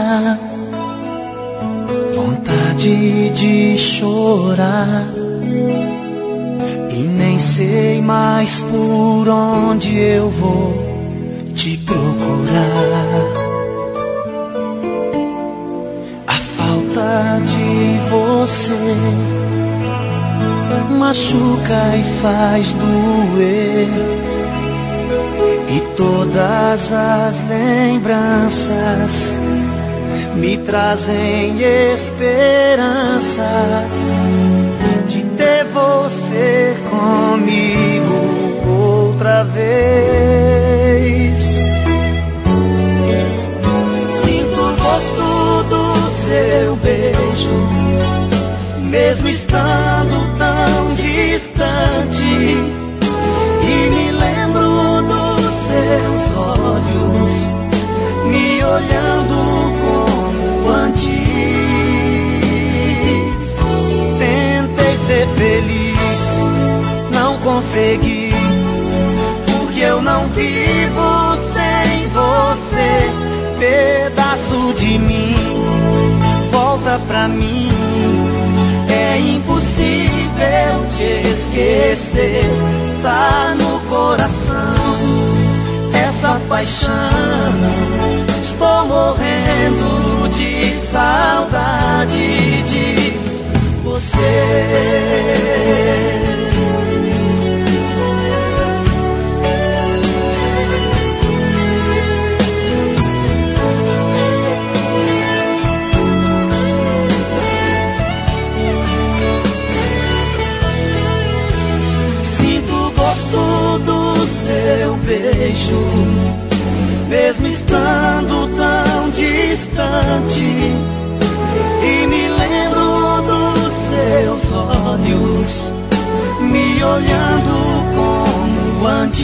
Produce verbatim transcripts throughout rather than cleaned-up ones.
vontade de chorar, e nem sei mais por onde eu vou te procurar. A falta de você machuca e faz doer, e todas as lembranças me trazem esperança de ter você comigo outra vez. Sinto o gosto do seu beijo, mesmo estando tão distante, e me lembro dos seus olhos me olhando como antes. Tentei ser feliz, não consegui, porque eu não vivo sem você. Pedaço de mim volta pra mim, é impossível te esquecer. Tá no coração essa paixão, estou morrendo de saudade de você. Seu beijo, mesmo estando tão distante, e me lembro dos seus olhos me olhando como antes.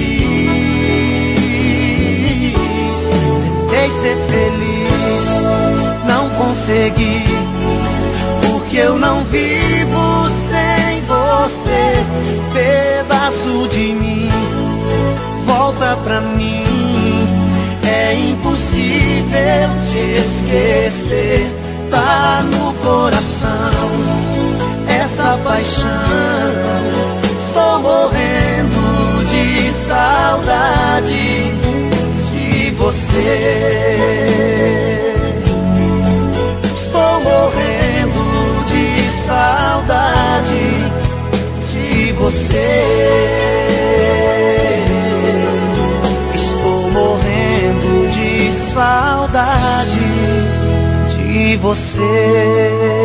Tentei ser feliz, não consegui, porque eu não vivo sem você. Pedaço de mim volta pra mim, é impossível te esquecer. Tá no coração essa paixão, estou morrendo de saudade de você. Estou morrendo de saudade de você. Saudade de você.